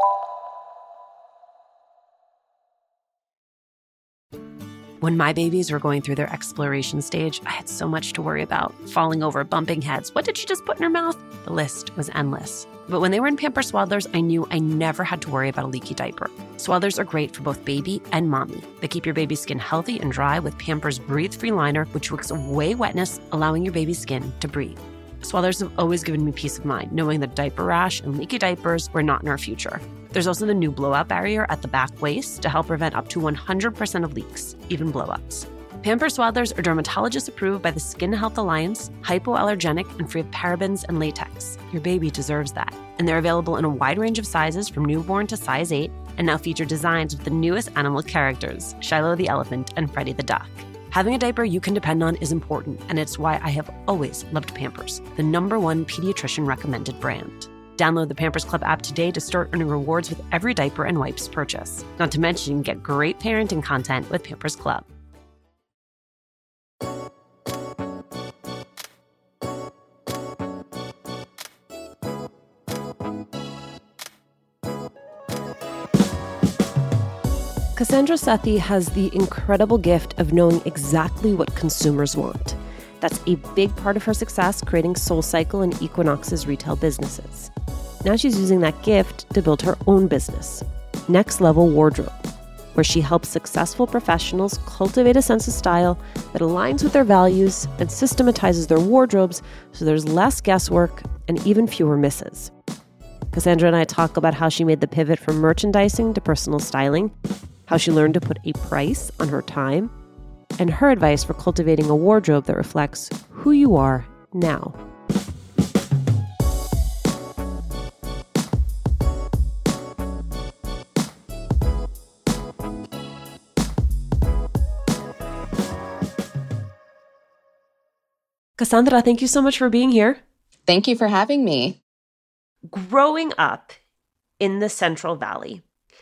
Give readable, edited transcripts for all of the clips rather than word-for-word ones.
When my babies were going through their exploration stage, I had so much to worry about. Falling over, bumping heads. What did she just put in her mouth? The list was endless. But when they were in Pampers Swaddlers, I knew I never had to worry about a leaky diaper. Swaddlers are great for both baby and mommy. They keep your baby's skin healthy and dry with Pampers Breathe-Free Liner, which wicks away wetness, allowing your baby's skin to breathe. Swaddlers have always given me peace of mind, knowing that diaper rash and leaky diapers were not in our future. There's also the new blowout barrier at the back waist to help prevent up to 100% of leaks, even blowouts. Pampers Swaddlers are dermatologist approved by the Skin Health Alliance, hypoallergenic, and free of parabens and latex. Your baby deserves that. And they're available in a wide range of sizes from newborn to size 8, and now feature designs with the newest animal characters, Shiloh the elephant and Freddie the duck. Having a diaper you can depend on is important, and it's why I have always loved Pampers, the #1 pediatrician recommended brand. Download the Pampers Club app today to start earning rewards with every diaper and wipes purchase. Not to mention, get great parenting content with Pampers Club. Cassandra Sethi has the incredible gift of knowing exactly what consumers want. That's a big part of her success creating SoulCycle and Equinox's retail businesses. Now she's using that gift to build her own business, Next Level Wardrobe, where she helps successful professionals cultivate a sense of style that aligns with their values and systematizes their wardrobes so there's less guesswork and even fewer misses. Cassandra and I talk about how she made the pivot from merchandising to personal styling, how she learned to put a price on her time, and her advice for cultivating a wardrobe that reflects who you are now. Cassandra, thank you so much for being here. Thank you for having me. Growing up in the Central Valley,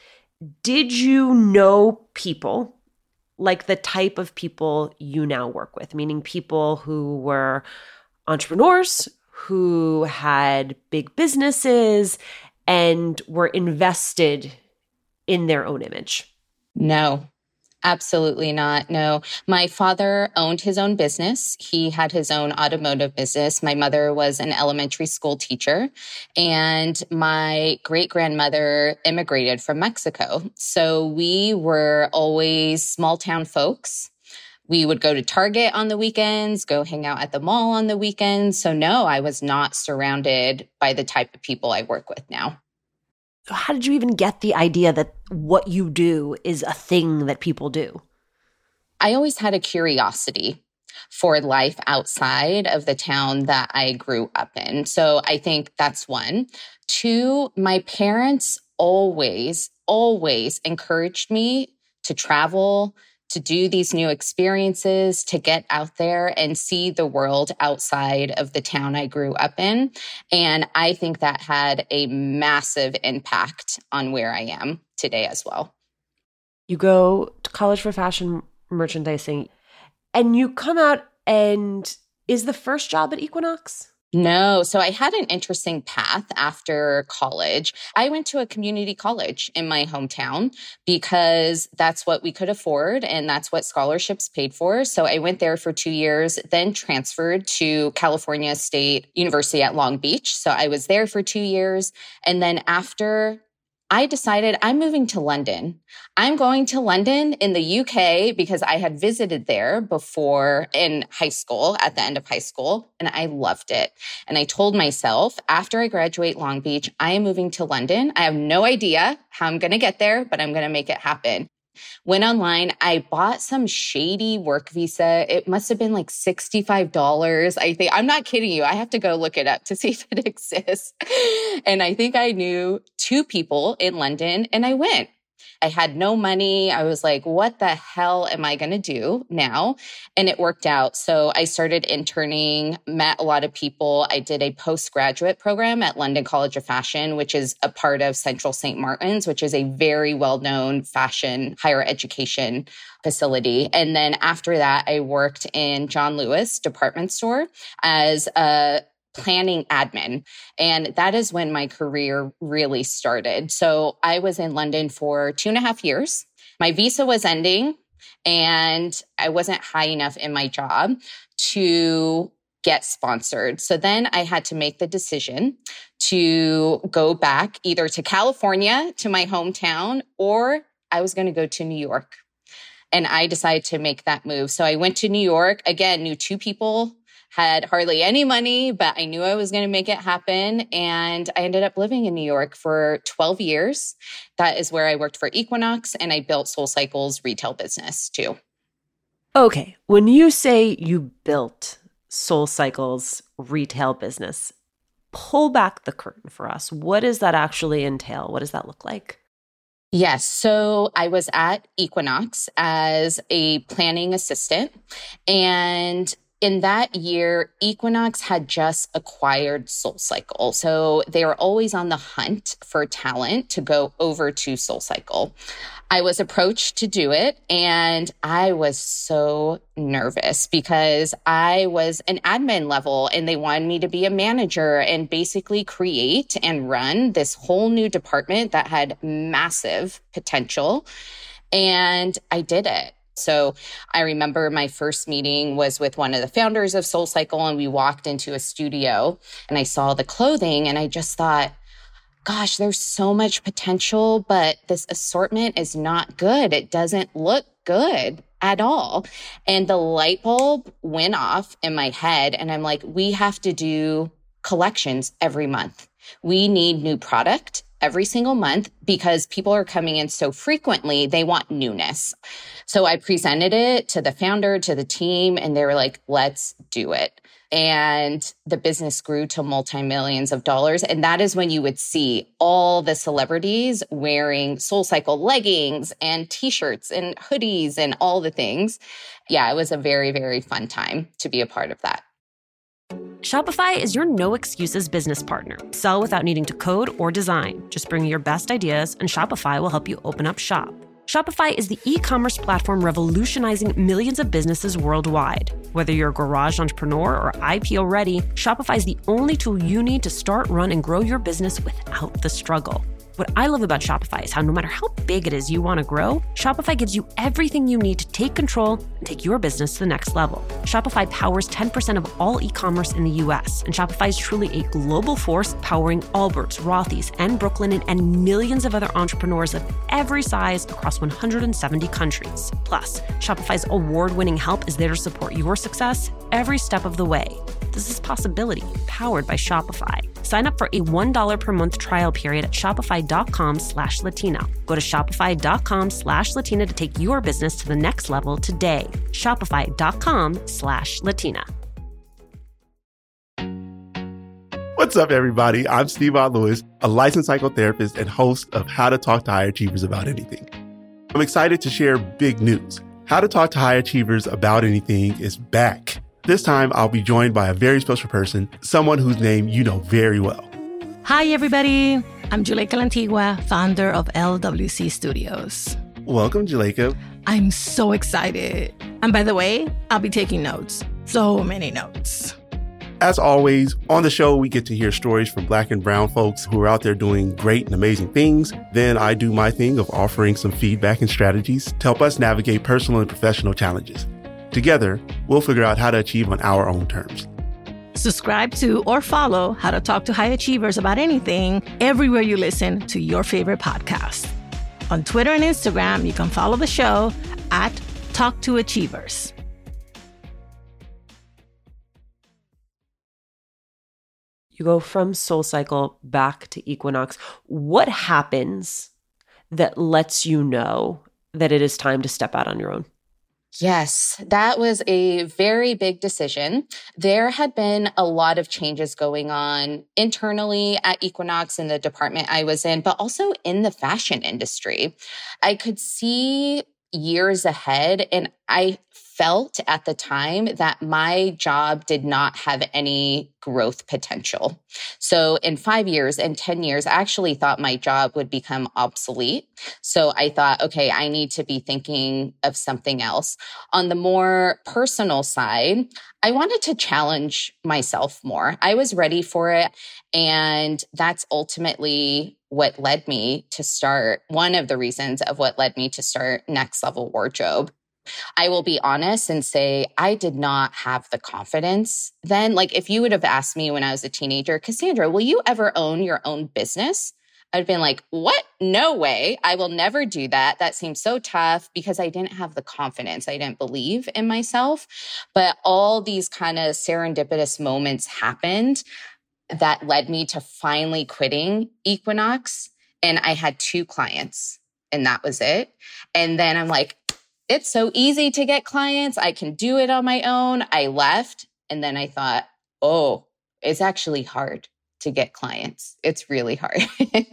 did you know people like the type of people you now work with, meaning people who were entrepreneurs, who had big businesses, and were invested in their own image? No, absolutely not. No. My father owned his own business. He had his own automotive business. My mother was an elementary school teacher, and my great-grandmother immigrated from Mexico. So we were always small town folks. We would go to Target on the weekends, go hang out at the mall on the weekends. So no, I was not surrounded by the type of people I work with now. How did you even get the idea that what you do is a thing that people do? I always had a curiosity for life outside of the town that I grew up in. So I think that's one. Two, my parents always encouraged me to travel, to do these new experiences, to get out there and see the world outside of the town I grew up in. And I think that had a massive impact on where I am today as well. You go to college for fashion merchandising and you come out, and is the first job at Equinox? No. So I had an interesting path after college. I went to a community college in my hometown because that's what we could afford and that's what scholarships paid for. So I went there for 2 years, then transferred to California State University at Long Beach. So I was there for 2 years. And then after I decided I'm moving to London. I'm going to London in the UK because I had visited there before in high school, at the end of high school, and I loved it. And I told myself, after I graduate Long Beach, I am moving to London. I have no idea how I'm going to get there, but I'm going to make it happen. Went online. I bought some shady work visa. It must have been like $65. I think, I'm not kidding you. I have to go look it up to see if it exists. And I think I knew 2 people in London and I went. I had no money. I was like, what the hell am I going to do now? And it worked out. So I started interning, met a lot of people. I did a postgraduate program at London College of Fashion, which is a part of Central St. Martin's, which is a very well-known fashion higher education facility. And then after that, I worked in John Lewis department store as a planning admin. And that is when my career really started. So I was in London for 2.5 years. My visa was ending and I wasn't high enough in my job to get sponsored. So then I had to make the decision to go back either to California, to my hometown, or I was going to go to New York. And I decided to make that move. So I went to New York, again, knew 2 people, had hardly any money, but I knew I was going to make it happen. And I ended up living in New York for 12 years. That is where I worked for Equinox, and I built SoulCycle's retail business too. Okay, when you say you built SoulCycle's retail business, pull back the curtain for us. What does that actually entail? What does that look like? Yes. So I was at Equinox as a planning assistant. And in that year, Equinox had just acquired SoulCycle. So they were always on the hunt for talent to go over to SoulCycle. I was approached to do it, and I was so nervous because I was an admin level and they wanted me to be a manager and basically create and run this whole new department that had massive potential. And I did it. So I remember my first meeting was with one of the founders of SoulCycle, and we walked into a studio and I saw the clothing and I just thought, gosh, there's so much potential, but this assortment is not good. It doesn't look good at all. And the light bulb went off in my head. And I'm like, we have to do collections every month. We need new product every single month because people are coming in so frequently, they want newness. So I presented it to the founder, to the team, and they were like, let's do it. And the business grew to multi-millions of dollars. And that is when you would see all the celebrities wearing SoulCycle leggings and t-shirts and hoodies and all the things. Yeah, it was a very, very fun time to be a part of that. Shopify is your no excuses business partner. Sell without needing to code or design. Just bring your best ideas and Shopify will help you open up shop. Shopify is the e-commerce platform revolutionizing millions of businesses worldwide. Whether you're a garage entrepreneur or IPO ready, Shopify is the only tool you need to start, run, and grow your business without the struggle. What I love about Shopify is how no matter how big it is you want to grow, Shopify gives you everything you need to take control and take your business to the next level. Shopify powers 10% of all e-commerce in the US, and Shopify is truly a global force powering Allbirds, Rothy's, and Brooklinen, and millions of other entrepreneurs of every size across 170 countries. Plus, Shopify's award-winning help is there to support your success every step of the way. This is possibility powered by Shopify. Sign up for a $1 per month trial period at shopify.com/Latina. Go to shopify.com/Latina to take your business to the next level today. Shopify.com/Latina. What's up, everybody? I'm Steve Lewis, a licensed psychotherapist and host of How to Talk to High Achievers About Anything. I'm excited to share big news. How to Talk to High Achievers About Anything is back. This time, I'll be joined by a very special person, someone whose name you know very well. Hi, everybody. I'm Juleyka Lantigua, founder of LWC Studios. Welcome, Juleyka. I'm so excited. And by the way, I'll be taking notes. So many notes. As always, on the show, we get to hear stories from Black and brown folks who are out there doing great and amazing things. Then I do my thing of offering some feedback and strategies to help us navigate personal and professional challenges. Together, we'll figure out how to achieve on our own terms. Subscribe to or follow How to Talk to High Achievers About Anything everywhere you listen to your favorite podcast. On Twitter and Instagram, you can follow the show at Talk to Achievers. You go from SoulCycle back to Equinox. What happens that lets you know that it is time to step out on your own? Yes, that was a very big decision. There had been a lot of changes going on internally at Equinox in the department I was in, but also in the fashion industry. I could see years ahead and I felt at the time that my job did not have any growth potential. So in 5 years and 10 years, I actually thought my job would become obsolete. So I thought, okay, I need to be thinking of something else. On the more personal side, I wanted to challenge myself more. I was ready for it. And that's ultimately what led me to start, one of the reasons of what led me to start Next Level Wardrobe. I will be honest and say I did not have the confidence then. Like if you would have asked me when I was a teenager, Cassandra, will you ever own your own business? I'd been like, what? No way. I will never do that. That seems so tough because I didn't have the confidence. I didn't believe in myself. But all these kind of serendipitous moments happened that led me to finally quitting Equinox. And I had 2 clients and that was it. And then I'm like, it's so easy to get clients. I can do it on my own. I left. And then I thought, oh, it's actually hard to get clients. It's really hard.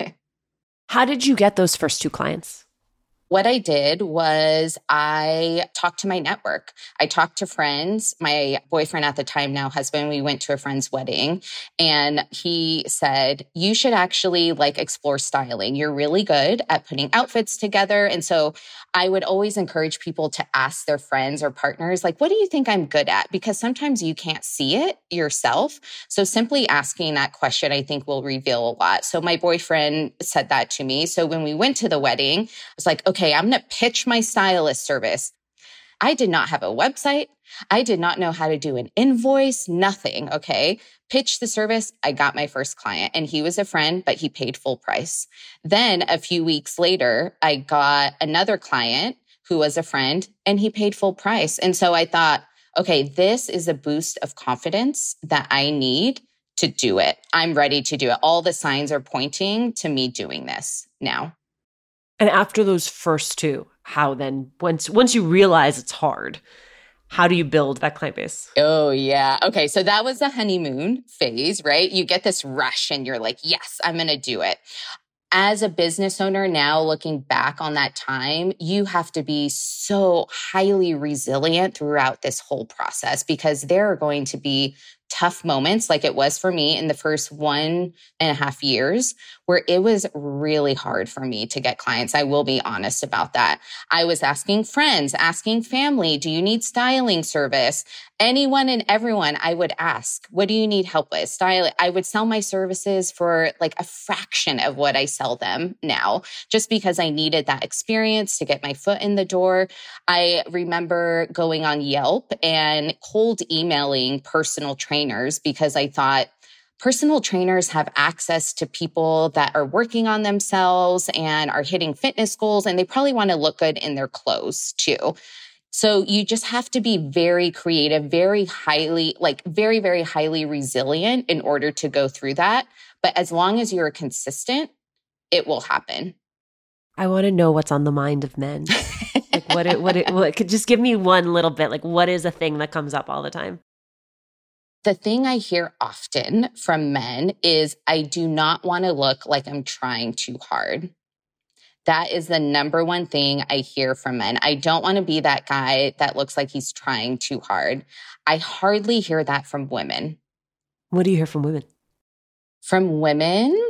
How did you get those first 2 clients? What I did was I talked to my network. I talked to friends. My boyfriend at the time, now husband, we went to a friend's wedding and he said, you should actually explore styling. You're really good at putting outfits together. And so I would always encourage people to ask their friends or partners, what do you think I'm good at? Because sometimes you can't see it yourself. So simply asking that question, I think will reveal a lot. So my boyfriend said that to me. So when we went to the wedding, I was like, okay, I'm going to pitch my stylist service. I did not have a website. I did not know how to do an invoice, nothing. Okay. Pitched the service. I got my first client and he was a friend, but he paid full price. Then a few weeks later, I got another client who was a friend and he paid full price. And so I thought, okay, this is a boost of confidence that I need to do it. I'm ready to do it. All the signs are pointing to me doing this now. And after those first 2, how then, once you realize it's hard, how do you build that client base? Oh, yeah. Okay. So that was the honeymoon phase, right? You get this rush and you're like, yes, I'm going to do it. As a business owner now, looking back on that time, you have to be so highly resilient throughout this whole process because there are going to be tough moments like it was for me in the first 1.5 years where it was really hard for me to get clients. I will be honest about that. I was asking friends, asking family, do you need styling service? Anyone and everyone I would ask, what do you need help with? Styling. I would sell my services for a fraction of what I sell them now, just because I needed that experience to get my foot in the door. I remember going on Yelp and cold emailing personal trainers because I thought personal trainers have access to people that are working on themselves and are hitting fitness goals, and they probably want to look good in their clothes too. So you just have to be very creative, very highly, very, very highly resilient in order to go through that. But as long as you're consistent, it will happen. I want to know what's on the mind of men. What could just give me one little bit, what is a thing that comes up all the time? The thing I hear often from men is I do not want to look like I'm trying too hard. That is the number one thing I hear from men. I don't want to be that guy that looks like he's trying too hard. I hardly hear that from women. What do you hear from women? From women,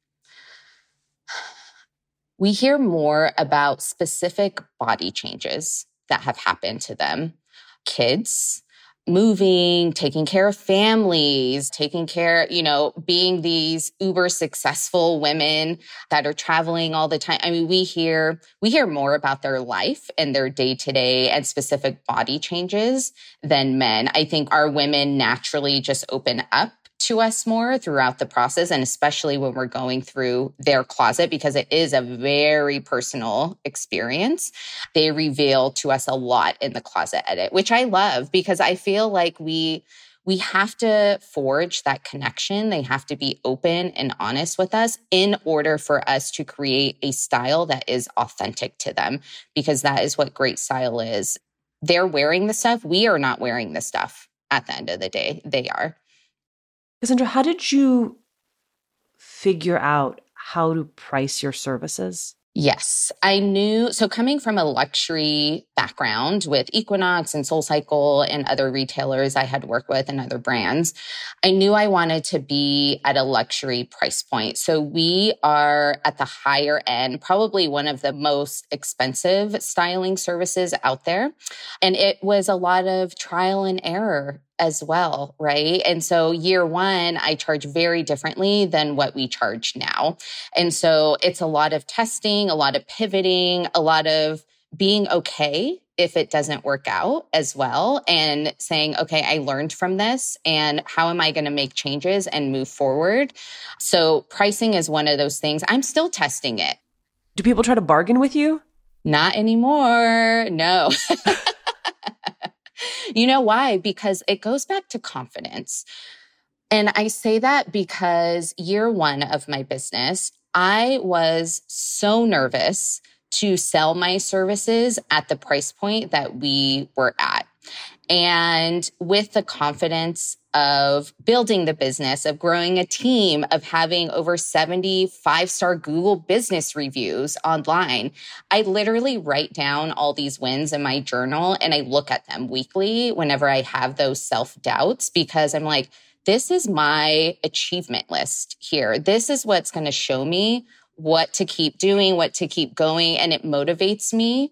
we hear more about specific body changes that have happened to them. Kids, moving, taking care of families, taking care, being these uber successful women that are traveling all the time. I mean, we hear more about their life and their day-to-day and specific body changes than men. I think our women naturally just open up to us more throughout the process, and especially when we're going through their closet, because it is a very personal experience. They reveal to us a lot in the closet edit, which I love because I feel like we have to forge that connection. They have to be open and honest with us in order for us to create a style that is authentic to them, because that is what great style is. They're wearing the stuff. We are not wearing the stuff at the end of the day. They are. Cassandra, how did you figure out how to price your services? Yes, I knew. So coming from a luxury background with Equinox and SoulCycle and other retailers I had worked with and other brands, I knew I wanted to be at a luxury price point. So we are at the higher end, probably one of the most expensive styling services out there. And it was a lot of trial and error as well, right? And so year one, I charge very differently than what we charge now. And so it's a lot of testing, a lot of pivoting, a lot of being okay if it doesn't work out as well, and saying, okay, I learned from this, and how am I going to make changes and move forward? So pricing is one of those things. I'm still testing it. Do people try to bargain with you? Not anymore. No. You know why? Because it goes back to confidence. And I say that because year one of my business, I was so nervous to sell my services at the price point that we were at. And with the confidence of building the business, of growing a team, of having over 70 five-star Google business reviews online, I literally write down all these wins in my journal and I look at them weekly whenever I have those self-doubts, because I'm like, this is my achievement list here. This is what's going to show me what to keep doing, what to keep going. And it motivates me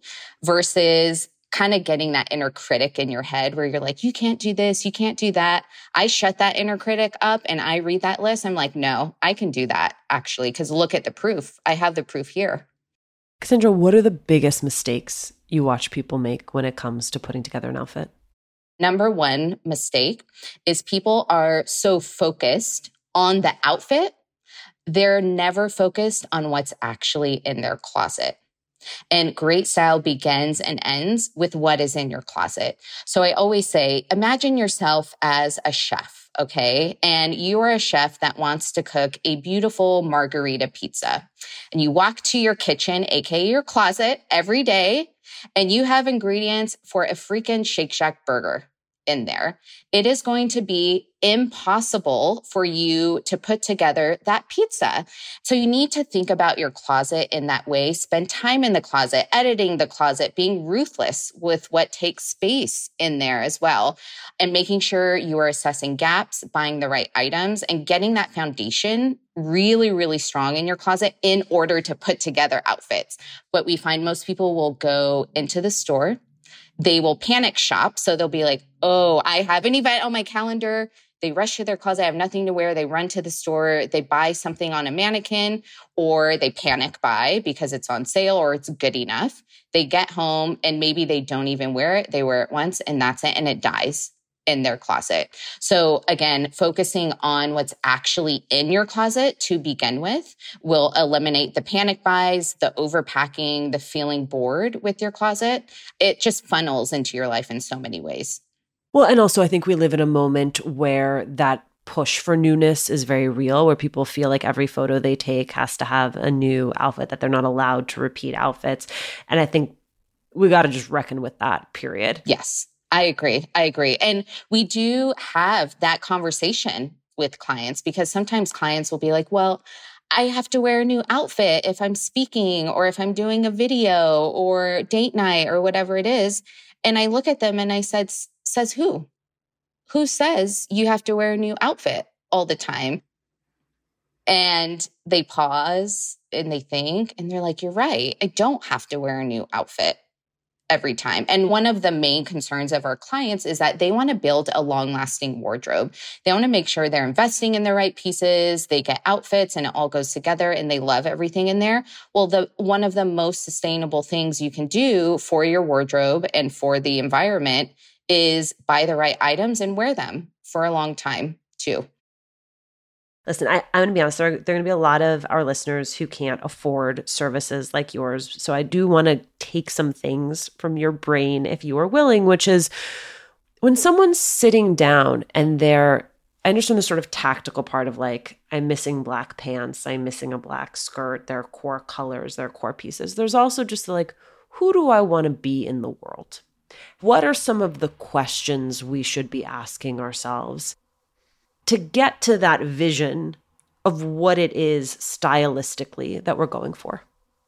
versus kind of getting that inner critic in your head where you're like, you can't do this, you can't do that. I shut that inner critic up and I read that list. I'm like, no, I can do that actually, because look at the proof. I have the proof here. Cassandra, what are the biggest mistakes you watch people make when it comes to putting together an outfit? Number one mistake is people are so focused on the outfit, they're never focused on what's actually in their closet. And great style begins and ends with what is in your closet. So I always say, imagine yourself as a chef, okay? And you are a chef that wants to cook a beautiful margarita pizza. And you walk to your kitchen, aka your closet, every day, and you have ingredients for a freaking Shake Shack burger in there. It is going to be impossible for you to put together that pizza. So you need to think about your closet in that way. Spend time in the closet, editing the closet, being ruthless with what takes space in there as well, and making sure you are assessing gaps, buying the right items, and getting that foundation really, really strong in your closet in order to put together outfits. What we find, most people will go into the store, they will panic shop. So they'll be like, oh, I have an event on my calendar. They rush to their closet. I have nothing to wear. They run to the store. They buy something on a mannequin, or they panic buy because it's on sale or it's good enough. They get home and maybe they don't even wear it. They wear it once and that's it. And it dies in their closet. So again, focusing on what's actually in your closet to begin with will eliminate the panic buys, the overpacking, the feeling bored with your closet. It just funnels into your life in so many ways. Well, and also I think we live in a moment where that push for newness is very real, where people feel like every photo they take has to have a new outfit, that they're not allowed to repeat outfits. And I think we got to just reckon with that, period. Yes. I agree. And we do have that conversation with clients, because sometimes clients will be like, well, I have to wear a new outfit if I'm speaking or if I'm doing a video or date night or whatever it is. And I look at them and I said, says who? Who says you have to wear a new outfit all the time? And they pause and they think, and they're like, you're right. I don't have to wear a new outfit every time. And one of the main concerns of our clients is that they want to build a long-lasting wardrobe. They want to make sure they're investing in the right pieces, they get outfits and it all goes together and they love everything in there. Well, one of the most sustainable things you can do for your wardrobe and for the environment is buy the right items and wear them for a long time too. Listen, I'm going to be honest, there are going to be a lot of our listeners who can't afford services like yours. So I do want to take some things from your brain, if you are willing, which is when someone's sitting down and I understand the sort of tactical part of like, I'm missing black pants, I'm missing a black skirt, their core colors, their core pieces. There's also just like, who do I want to be in the world? What are some of the questions we should be asking ourselves to get to that vision of what it is stylistically that we're going for?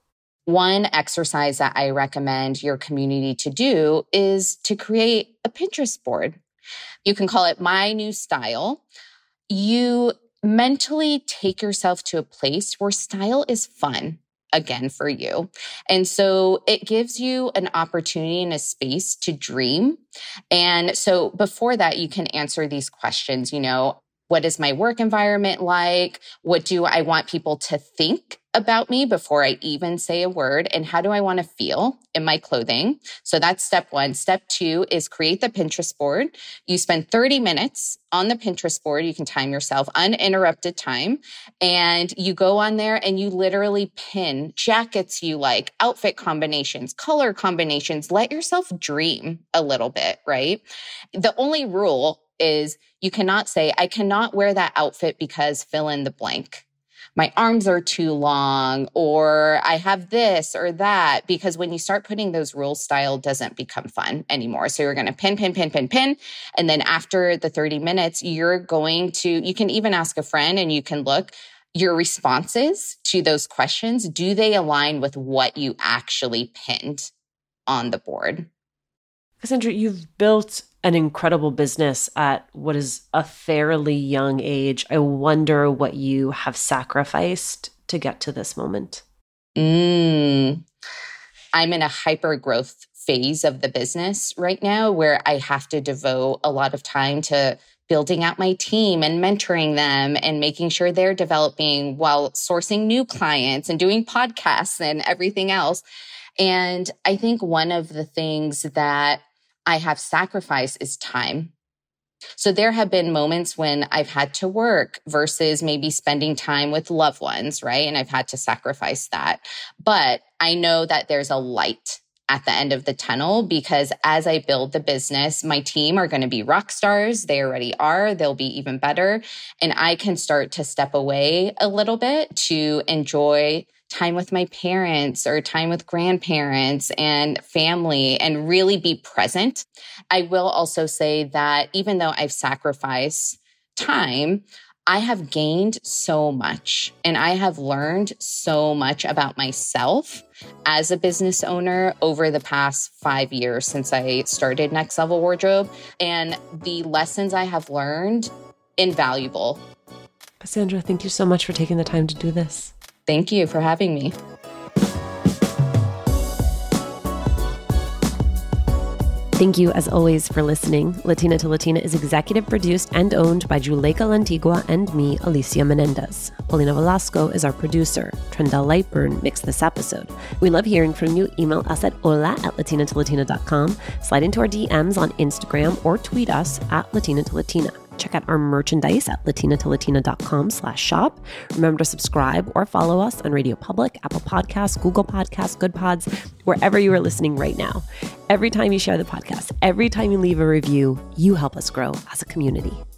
One exercise that I recommend your community to do is to create a Pinterest board. You can call it My New Style. You mentally take yourself to a place where style is fun again for you. And so it gives you an opportunity and a space to dream. And so before that, you can answer these questions, what is my work environment like? What do I want people to think about me before I even say a word? And how do I want to feel in my clothing? So that's step one. Step two is create the Pinterest board. You spend 30 minutes on the Pinterest board. You can time yourself, uninterrupted time. And you go on there and you literally pin jackets you like, outfit combinations, color combinations. Let yourself dream a little bit, right? The only rule is you cannot say, I cannot wear that outfit because fill in the blank. My arms are too long, or I have this or that, because when you start putting those rules, style doesn't become fun anymore. So you're going to pin. And then after the 30 minutes, you can even ask a friend and you can look your responses to those questions. Do they align with what you actually pinned on the board? Cassandra, you've built an incredible business at what is a fairly young age. I wonder what you have sacrificed to get to this moment. I'm in a hyper growth phase of the business right now where I have to devote a lot of time to building out my team and mentoring them and making sure they're developing while sourcing new clients and doing podcasts and everything else. And I think one of the things that I have sacrificed is time. So there have been moments when I've had to work versus maybe spending time with loved ones, right? And I've had to sacrifice that. But I know that there's a light at the end of the tunnel because as I build the business, my team are going to be rock stars. They already are. They'll be even better. And I can start to step away a little bit to enjoy time with my parents or time with grandparents and family and really be present. I will also say that even though I've sacrificed time, I have gained so much and I have learned so much about myself as a business owner over the past 5 years since I started Next Level Wardrobe. And the lessons I have learned, invaluable. Cassandra, thank you so much for taking the time to do this. Thank you for having me. Thank you, as always, for listening. Latina to Latina is executive produced and owned by Juleyka Lantigua and me, Alicia Menendez. Paulina Velasco is our producer. Trendell Lightburn mixed this episode. We love hearing from you. Email us at hola@latinatolatina.com. Slide into our DMs on Instagram or tweet us at Latina to Latina. Check out our merchandise at latinatolatina.com/shop. Remember to subscribe or follow us on Radio Public, Apple Podcasts, Google Podcasts, Good Pods, wherever you are listening right now. Every time you share the podcast, every time you leave a review, you help us grow as a community.